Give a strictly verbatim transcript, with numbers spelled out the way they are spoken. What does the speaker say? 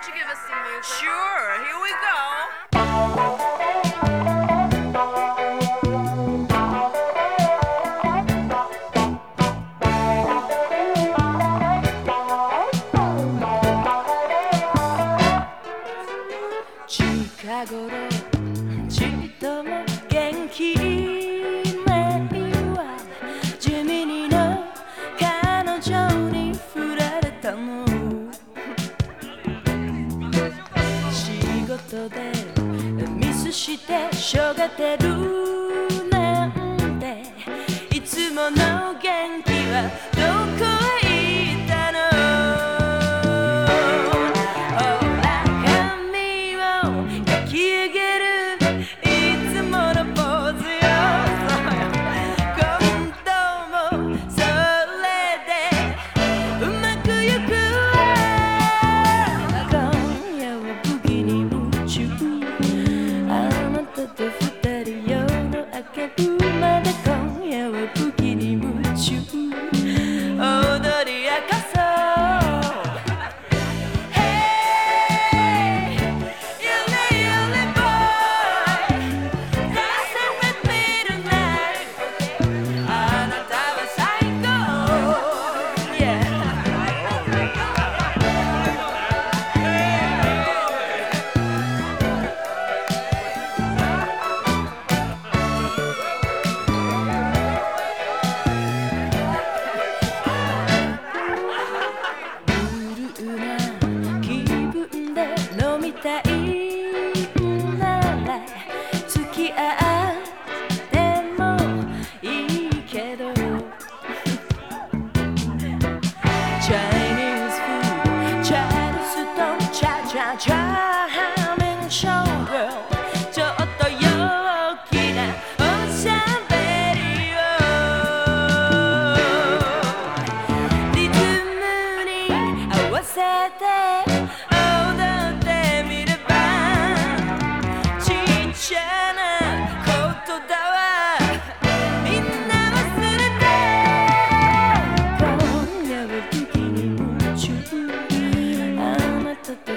you give us some music? Sure, here we go. 近頃ちっとも元気ないわ地味にの彼女に振られたの仕事でミスしてしょげてるなんていつもの元気はどこへ行ったのチャーミングショーガールちょっと陽気なおしゃべりをリズムに合わせて踊ってみればちっちゃなことだわみんな忘れて今夜はブギに夢中あなたと